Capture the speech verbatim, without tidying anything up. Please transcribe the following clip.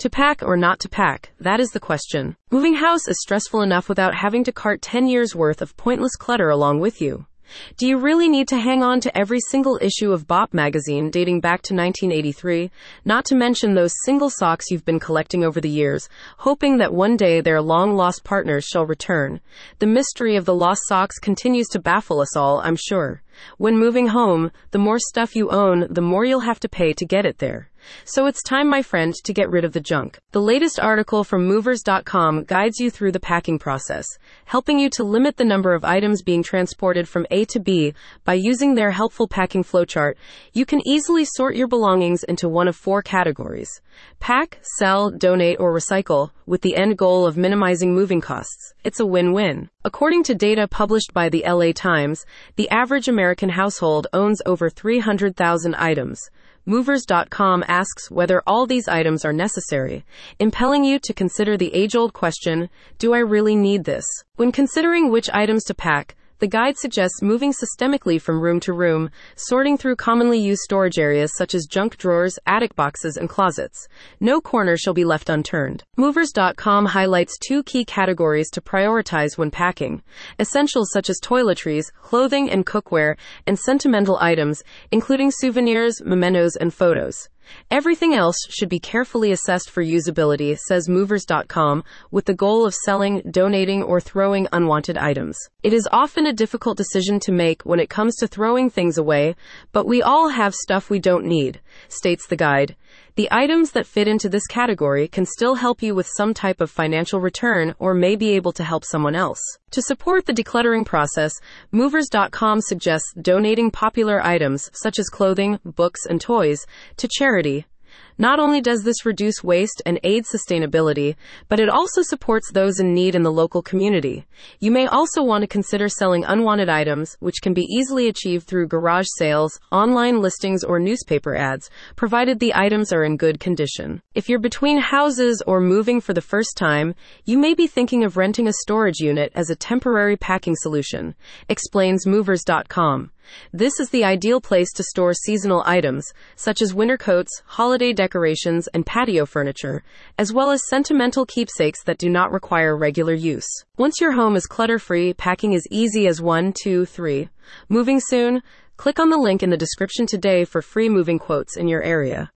To pack or not to pack, that is the question. Moving house is stressful enough without having to cart ten years worth of pointless clutter along with you. Do you really need to hang on to every single issue of Bop magazine dating back to nineteen eighty-three, not to mention those single socks you've been collecting over the years, hoping that one day their long-lost partners shall return? The mystery of the lost socks continues to baffle us all, I'm sure. When moving home, the more stuff you own, the more you'll have to pay to get it there. So it's time, my friend, to get rid of the junk. The latest article from movers dot com guides you through the packing process, helping you to limit the number of items being transported from A to B. By using their helpful packing flowchart, you can easily sort your belongings into one of four categories: pack, sell, donate, or recycle, with the end goal of minimizing moving costs. It's a win-win. According to data published by the L A Times, the average American household owns over three hundred thousand items. movers dot com asks whether all these items are necessary, impelling you to consider the age-old question, do I really need this? When considering which items to pack, the guide suggests moving systemically from room to room, sorting through commonly used storage areas such as junk drawers, attic boxes, and closets. No corner shall be left unturned. movers dot com highlights two key categories to prioritize when packing: essentials such as toiletries, clothing and cookware, and sentimental items, including souvenirs, mementos, and photos. Everything else should be carefully assessed for usability, says movers dot com, with the goal of selling, donating, or throwing unwanted items. It is often a difficult decision to make when it comes to throwing things away, but we all have stuff we don't need, states the guide. The items that fit into this category can still help you with some type of financial return or may be able to help someone else. To support the decluttering process, movers dot com suggests donating popular items such as clothing, books, and toys to charity. Not only does this reduce waste and aid sustainability, but it also supports those in need in the local community. You may also want to consider selling unwanted items, which can be easily achieved through garage sales, online listings, or newspaper ads, provided the items are in good condition. If you're between houses or moving for the first time, you may be thinking of renting a storage unit as a temporary packing solution, explains movers dot com. This is the ideal place to store seasonal items, such as winter coats, holiday decorations, and patio furniture, as well as sentimental keepsakes that do not require regular use. Once your home is clutter-free, packing is easy as one, two, three. Moving soon? Click on the link in the description today for free moving quotes in your area.